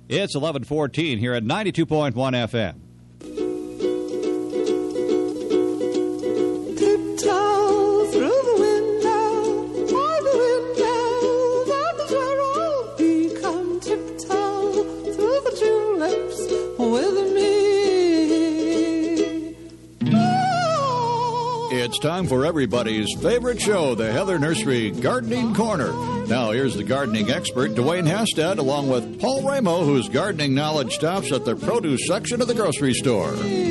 It's 11:14 here at 92.1 FM. Tiptoe through the window, all the windows, that is where I'll be. Come tiptoe through the tulips with me. Oh. It's time for everybody's favorite show, the Heather Nursery Gardening Corner. Now, here's the gardening expert, Dwayne Hastad, along with Paul Ramo, whose gardening knowledge stops at the produce section of the grocery store.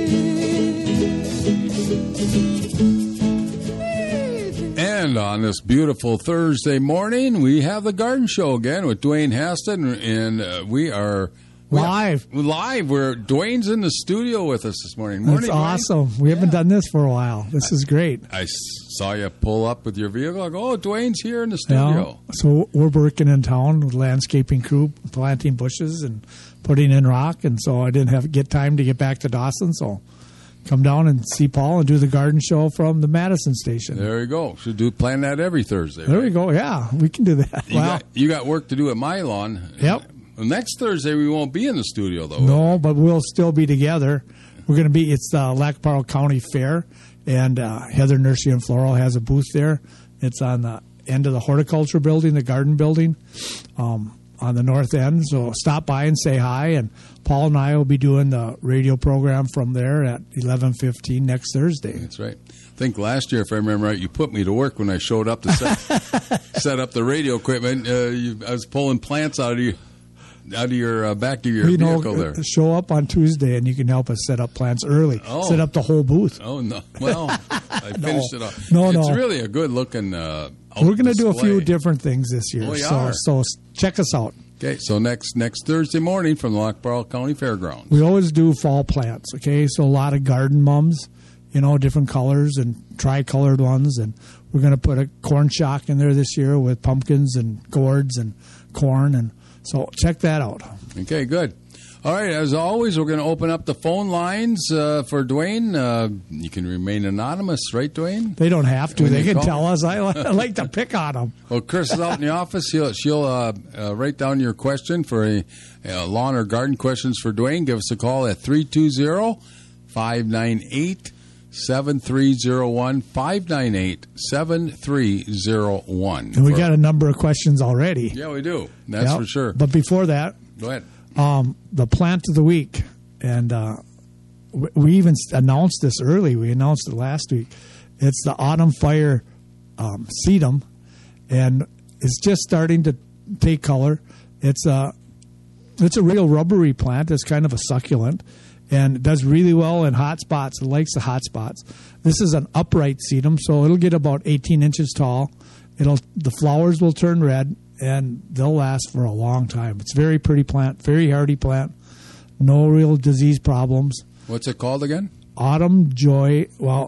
And on this beautiful Thursday morning, we have the Garden Show again with Dwayne Hastad, and we are live. Where Dwayne's in the studio with us this morning. That's awesome. We haven't done this for a while. This is great. I saw you pull up with your vehicle. I go, oh, Dwayne's here in the studio. Yeah. So we're working in town with landscaping crew, planting bushes and putting in rock. And so I didn't get time to get back to Dawson. So come down and see Paul and do the garden show from the Madison station. There you go. Should plan that every Thursday. There right? we go. Yeah, we can do that. You got work to do at my lawn. Yep. Next Thursday, we won't be in the studio, though. No, but we'll still be together. We're going to be, it's the Lackaparle County Fair, and Heather Nursery and Floral has a booth there. It's on the end of the horticulture building, the garden building, on the north end. So stop by and say hi, and Paul and I will be doing the radio program from there at 11:15 next Thursday. That's right. I think last year, if I remember right, you put me to work when I showed up to set up the radio equipment. I was pulling plants out of your back of your vehicle there. Show up on Tuesday and you can help us set up plants early. Set up the whole booth. Oh, no. Well, I finished it off. It's really a good looking we're going to do a few different things this year. So check us out. Okay, so next Thursday morning from the Lackaparle County Fairgrounds. We always do fall plants, okay? So a lot of garden mums, different colors and tri-colored ones. And we're going to put a corn shock in there this year with pumpkins and gourds and corn. And so check that out. Okay, good. All right, as always, we're going to open up the phone lines for Dwayne. You can remain anonymous, right, Dwayne? They don't have to. They can tell us. I like to pick on them. Well, Chris is out in the office. She'll write down your question for a lawn or garden questions for Dwayne. Give us a call at 320-598-7301, 598-7301. And we got a number of questions already. Yeah, we do. That's for sure. But before that, go ahead. The plant of the week, and we even announced this early. We announced it last week. It's the Autumn Fire sedum, and it's just starting to take color. It's a real rubbery plant. It's kind of a succulent, and it does really well in hot spots. It likes the hot spots. This is an upright sedum, so it'll get about 18 inches tall. The flowers will turn red, and they'll last for a long time. It's a very pretty plant, very hardy plant, no real disease problems. What's it called again? Autumn Fire.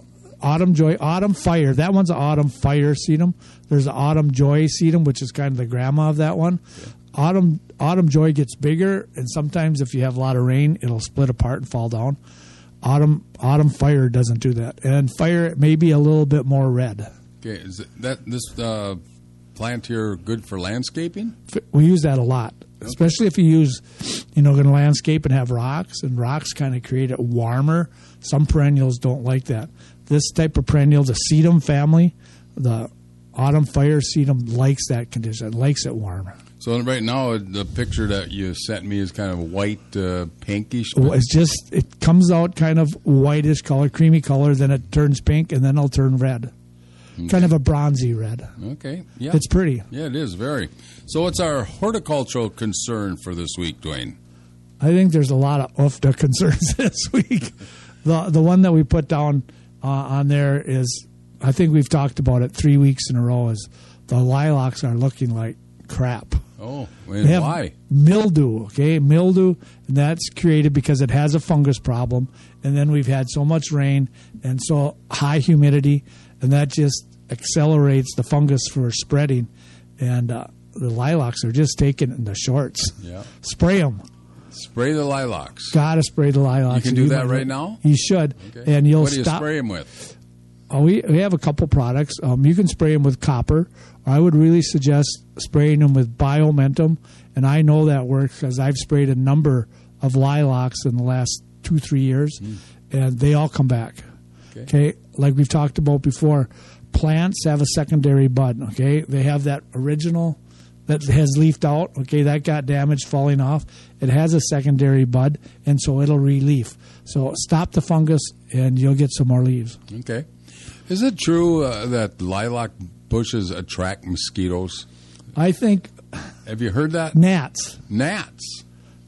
That one's an Autumn Fire sedum. There's an Autumn Joy sedum, which is kind of the grandma of that one. Yeah. Autumn Joy gets bigger, and sometimes if you have a lot of rain, it'll split apart and fall down. Autumn Fire doesn't do that. And Fire may be a little bit more red. Okay, is this plant here good for landscaping? We use that a lot, especially if you use, going to landscape and have rocks, and rocks kind of create it warmer. Some perennials don't like that. This type of perennial, the sedum family, the Autumn Fire sedum likes that condition, likes it warm. So right now, the picture that you sent me is kind of white, pinkish. Well, it comes out kind of whitish color, creamy color, then it turns pink, and then it'll turn red. Okay. Kind of a bronzy red. Okay, yeah. It's pretty. Yeah, it is, very. So what's our horticultural concern for this week, Dwayne? I think there's a lot of UFTA concerns this week. The one that we put down on there is, I think we've talked about it 3 weeks in a row, is the lilacs are looking like crap. Oh, and why? Mildew, okay? Mildew, and that's created because it has a fungus problem, and then we've had so much rain and so high humidity, and that just accelerates the fungus for spreading, and the lilacs are just taking it in the shorts. Yeah. Spray them. Spray the lilacs. Got to spray the lilacs. You can do that right now? You should. Okay. And you'll what do you stop. spray them with? We have a couple products. You can spray them with copper. I would really suggest spraying them with Biomentum, and I know that works because I've sprayed a number of lilacs in the last 2-3 years, and they all come back. Okay, like we've talked about before, plants have a secondary bud. Okay, they have that original that has leafed out. Okay, that got damaged falling off. It has a secondary bud, and so it'll re-leaf. So stop the fungus, and you'll get some more leaves. Okay. Is it true that lilac bushes attract mosquitoes? I think. Have you heard that? Gnats. Gnats.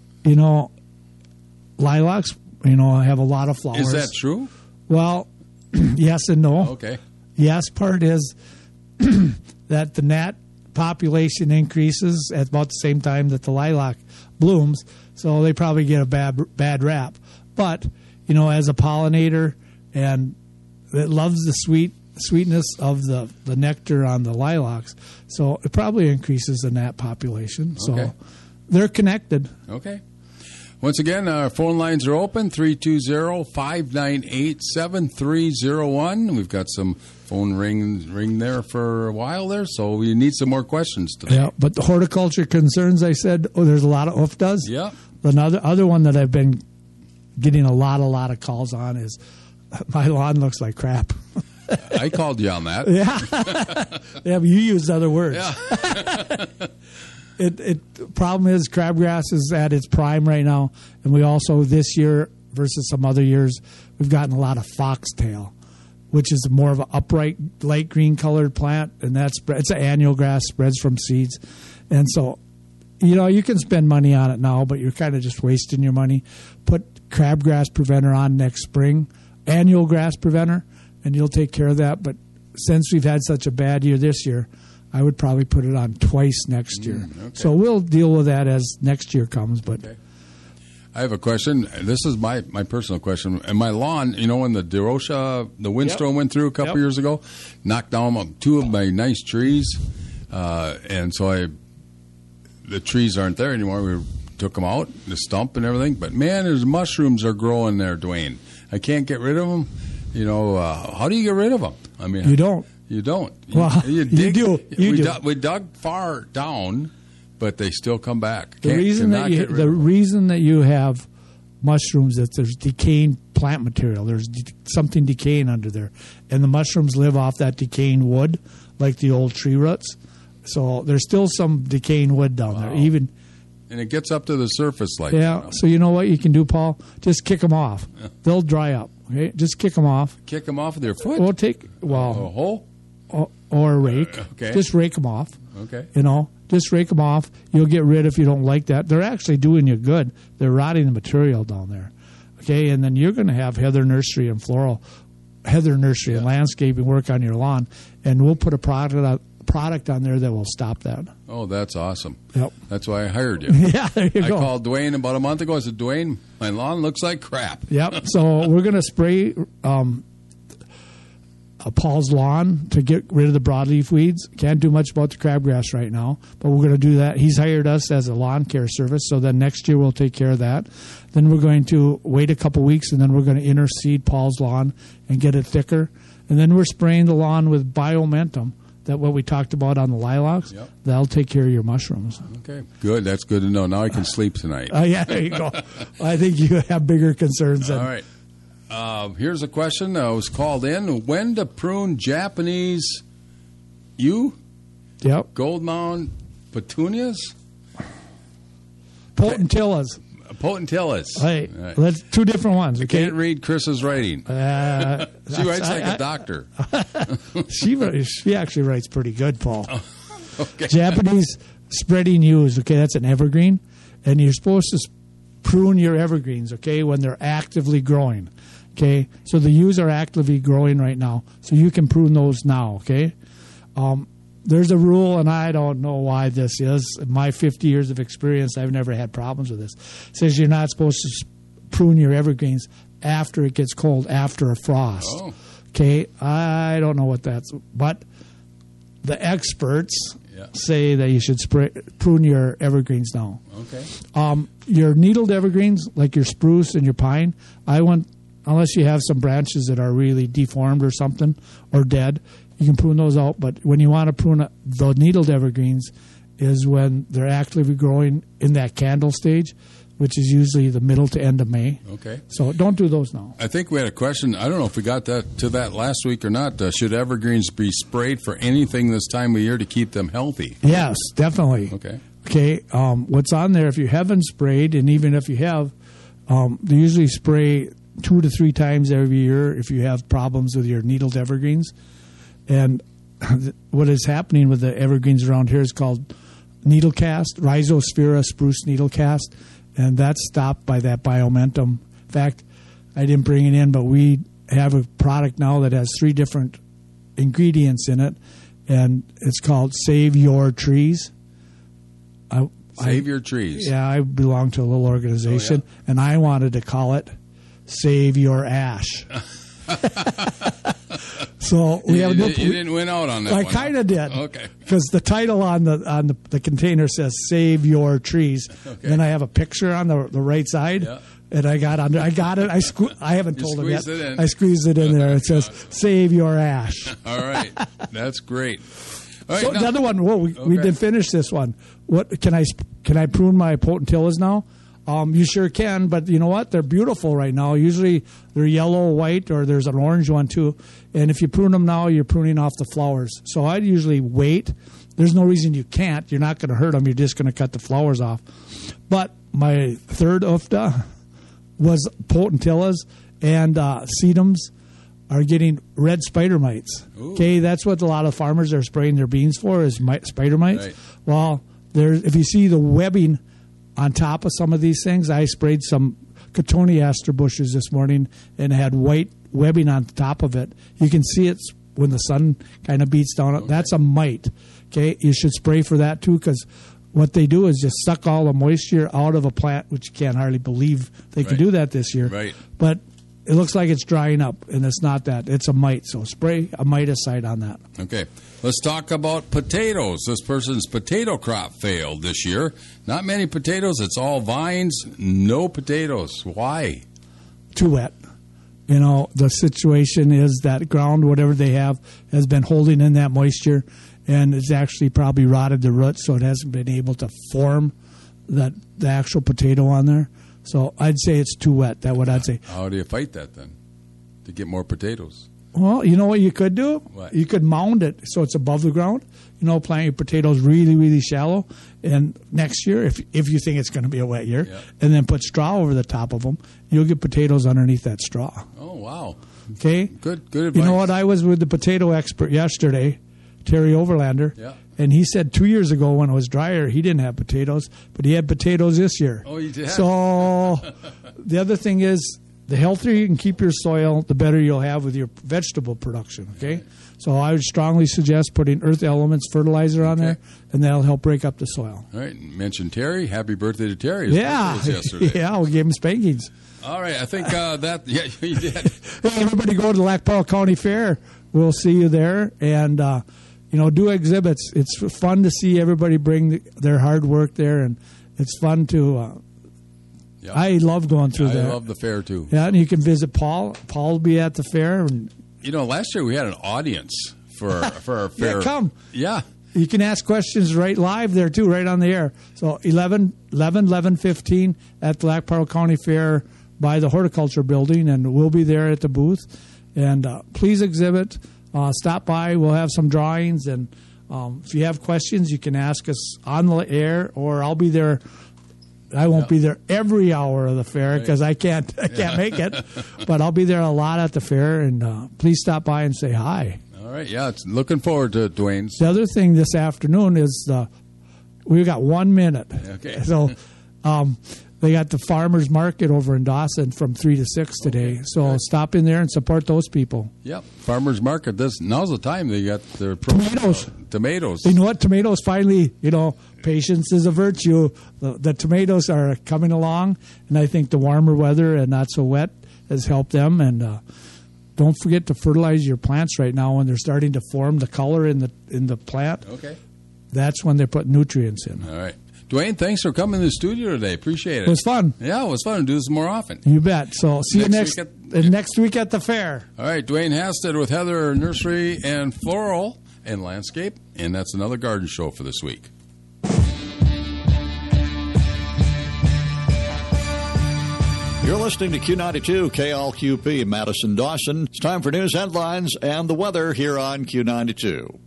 Lilacs, have a lot of flowers. Is that true? Well, yes and no. Okay. Yes, part is that the gnat population increases at about the same time that the lilac blooms, so they probably get a bad rap. But, as a pollinator, and it loves the sweetness of the nectar on the lilacs, so it probably increases the gnat population. Okay. So they're connected. Okay. Once again, our phone lines are open, 320-598-7301. We've got some phone ring there for a while there, so we need some more questions today. Yeah, but the horticulture concerns, I said, there's a lot of UFDAs. Yeah. Another other one that I've been getting a lot of calls on is my lawn looks like crap. I called you on that. Yeah. Yeah, but you used other words. Yeah. Problem is crabgrass is at its prime right now, and we also this year versus some other years we've gotten a lot of foxtail, which is more of an upright light green colored plant, and it's an annual grass, spreads from seeds, and so you can spend money on it now, but you're kind of just wasting your money. Put crabgrass preventer on next spring, annual grass preventer, and you'll take care of that. But since we've had such a bad year this year, I would probably put it on twice next year. Okay. So we'll deal with that as next year comes. But okay. I have a question. This is my personal question. And my lawn, when the DeRocha, the windstorm went through a couple years ago, knocked down 2 of my nice trees, and so the trees aren't there anymore. We took them out, the stump and everything. But man, there's mushrooms are growing there, Dwayne. I can't get rid of them. How do you get rid of them? I mean, you don't. You don't. Well, you do. We dug far down, but they still come back. The reason that you have mushrooms is that there's decaying plant material. There's something decaying under there, and the mushrooms live off that decaying wood, like the old tree roots. So there's still some decaying wood down there, even. And it gets up to the surface, like So you know what you can do, Paul? Just kick them off. Yeah. They'll dry up. Okay, just kick them off. Kick them off with their foot. Well, a hole. Or a rake. Okay. Just rake them off. Okay. Just rake them off. You'll get rid if you don't like that. They're actually doing you good. They're rotting the material down there. Okay, and then you're going to have Heather Nursery and landscaping work on your lawn, and we'll put a product on there that will stop that. Oh, that's awesome. Yep. That's why I hired you. Yeah, there you go. I called Dwayne about a month ago. I said, Dwayne, my lawn looks like crap. Yep. So we're going to spray Paul's lawn to get rid of the broadleaf weeds. Can't do much about the crabgrass right now, but we're going to do that. He's hired us as a lawn care service, so then next year we'll take care of that. Then we're going to wait a couple weeks, and then we're going to interseed Paul's lawn and get it thicker. And then we're spraying the lawn with Biomentum, that what we talked about on the lilacs. Yep. That'll take care of your mushrooms. Okay, good. That's good to know. Now I can sleep tonight. Yeah, there you go. I think you have bigger concerns. All right. Here's a question that was called in. When to prune Japanese Gold Mound petunias? Potentillas. Potentillas. Hey, right. That's 2 different ones. Okay? Can't read Chris's writing. She writes like a doctor. She actually writes pretty good, Paul. Okay. Japanese spreading yews. Okay, that's an evergreen, and you're supposed to prune your evergreens. Okay, when they're actively growing. Okay, so the yews are actively growing right now, so you can prune those now. Okay. There's a rule, and I don't know why this is. In my 50 years of experience, I've never had problems with this. It says you're not supposed to prune your evergreens after it gets cold, after a frost. Oh. Okay, I don't know what that's, but the experts say that you should prune your evergreens now. Okay. Your needled evergreens, like your spruce and your pine, I went unless you have some branches that are really deformed or something or dead, you can prune those out. But when you want to prune the needled evergreens is when they're actively growing in that candle stage, which is usually the middle to end of May. Okay. So don't do those now. I think we had a question. I don't know if we got to that last week or not. Should evergreens be sprayed for anything this time of year to keep them healthy? Yes, definitely. Okay. Okay. What's on there, if you haven't sprayed, and even if you have, they usually spray 2 to 3 times every year if you have problems with your needled evergreens. And what is happening with the evergreens around here is called needle cast, Rhizosphaera spruce needle cast, and that's stopped by that Biomentum. In fact, I didn't bring it in, but we have a product now that has 3 different ingredients in it, and it's called Save Your Trees. Save Your Trees. Yeah, I belong to a little organization, and I wanted to call it Save Your Ash. So we have you didn't win out on that. I one, kind of did. Okay. Because the title on the container says "Save Your Trees." Okay. Then I have a picture on the right side, Yeah. and I got it. I haven't told him yet. squeezed it in. I squeezed it in there. It says "Save Your Ash." All right. That's great. All right, So now- the other one, we Okay. didn't finish this one. What can I prune my potentillas now? You sure can, but you know what? They're beautiful right now. Usually they're yellow, white, or there's an orange one too. And if you prune them now, you're pruning off the flowers. So I'd usually wait. There's no reason you can't. You're not going to hurt them. You're just going to cut the flowers off. But my third UFTA was potentillas and sedums are getting red spider mites. Ooh. Okay, that's what a lot of farmers are spraying their beans for is spider mites. Right. Well, if you see the webbing on top of some of these things, I sprayed some cotoneaster bushes this morning and had white webbing on top of it. You can see it when the sun kind of beats down. Okay. That's a mite. Okay, you should spray for that too because what they do is just suck all the moisture out of a plant, which you can't hardly believe they could Right. do that this year. Right. But it looks like it's drying up, and it's not that. It's a mite. So spray a miticide on that. Okay. Let's talk about potatoes. This person's potato crop failed this year. Not many potatoes. It's all vines. No potatoes. Why? Too wet. You know, the situation is that ground, whatever they have, has been holding in that moisture, and it's actually probably rotted the roots, so it hasn't been able to form the actual potato on there. So I'd say it's too wet. That's what I'd say. How do you fight that then to get more potatoes? Well, you know what you could do? What? You could mound it so it's above the ground. You know, plant your potatoes really, really shallow. And next year, if you think it's going to be a wet year, Yeah. and then put straw over the top of them, you'll get potatoes underneath that straw. Oh, wow. Okay? Good advice. You know what? I was with the potato expert yesterday, Terry Overlander, Yeah. and he said 2 years ago when it was drier, he didn't have potatoes, but he had potatoes this year. Oh, you did? So the other thing is, the healthier you can keep your soil, the better you'll have with your vegetable production, okay? So I would strongly suggest putting earth elements fertilizer on there, and that'll help break up the soil. All right. Mention Terry. Happy birthday to Terry. His Yeah. birthday was yesterday. Yeah, we gave him spankings. All right. I think that, yeah, you did. Hey, everybody go to the Lac Pearl County Fair. We'll see you there. And, do exhibits. It's fun to see everybody bring their hard work there, and it's fun to Yeah. I love going through I that. love the fair, too. Yeah, and you can visit Paul. Paul will be at the fair. And You know, last year we had an audience for our fair. yeah, come. Yeah. You can ask questions right live there, too, right on the air. So 11:15 at the Lac Pearl County Fair by the Horticulture Building, and we'll be there at the booth. And please exhibit. Stop by. We'll have some drawings. And if you have questions, you can ask us on the air, or I'll be there. I won't be there every hour of the fair because I can't make it, but I'll be there a lot at the fair. And please stop by and say hi. All right. Yeah. It's looking forward to it, Dwayne. The other thing this afternoon is we've got 1 minute. Okay. So they got the farmers market over in Dawson from 3 to 6 today. So stop in there and support those people. Yep. Farmers market. Now's the time they got their Tomatoes. Tomatoes. You know what? Tomatoes finally, patience is a virtue. The tomatoes are coming along, and I think the warmer weather and not so wet has helped them. And don't forget to fertilize your plants right now when they're starting to form the color in the plant. Okay. That's when they put nutrients in. All right. Dwayne, thanks for coming to the studio today. Appreciate it. It was fun. Yeah, it was fun to do this more often. You bet. So see you next. week at And next week at the fair. All right, Dwayne Hasted with Heather Nursery and Floral and Landscape. And that's another garden show for this week. You're listening to Q92 KLQP Madison Dawson. It's time for news headlines and the weather here on Q92.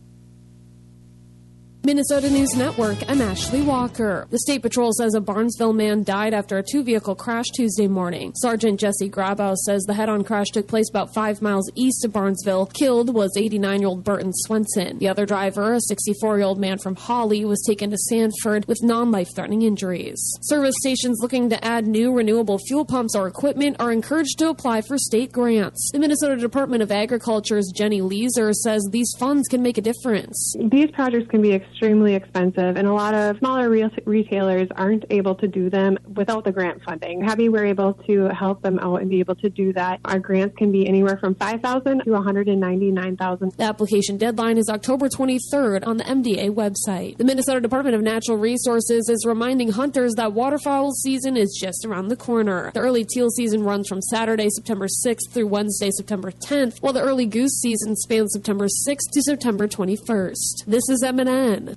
Minnesota News Network, I'm Ashley Walker. The State Patrol says a Barnesville man died after a two-vehicle crash Tuesday morning. Sergeant Jesse Grabow says the head-on crash took place about 5 miles east of Barnesville. Killed was 89-year-old Burton Swenson. The other driver, a 64-year-old man from Hawley, was taken to Sanford with non-life-threatening injuries. Service stations looking to add new renewable fuel pumps or equipment are encouraged to apply for state grants. The Minnesota Department of Agriculture's Jenny Leeser says these funds can make a difference. These projects can be extremely expensive, and a lot of smaller retailers aren't able to do them without the grant funding. Happy we're able to help them out and be able to do that. Our grants can be anywhere from $5,000 to $199,000. The application deadline is October 23rd on the MDA website. The Minnesota Department of Natural Resources is reminding hunters that waterfowl season is just around the corner. The early teal season runs from Saturday, September 6th through Wednesday, September 10th, while the early goose season spans September 6th to September 21st. This is MNN.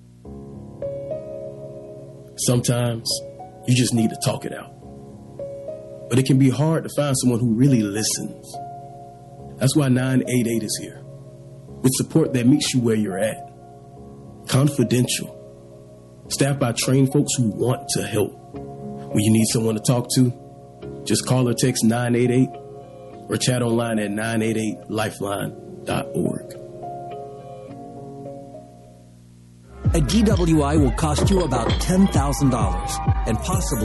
Sometimes you just need to talk it out. But it can be hard to find someone who really listens. That's why 988 is here, with support that meets you where you're at. Confidential. Staffed by trained folks who want to help. When you need someone to talk to, just call or text 988 or chat online at 988lifeline.org. A DWI will cost you about $10,000 and possibly